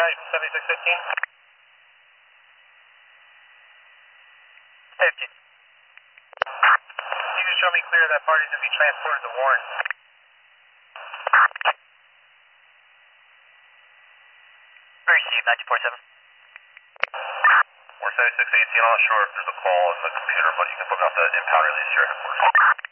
Type 7615. 15. You can show me clear that party's going to be transported to Warren. Receive 947. We're 7618, I'm not sure if there's a call in the computer, but you can book out the impound release here at headquarters.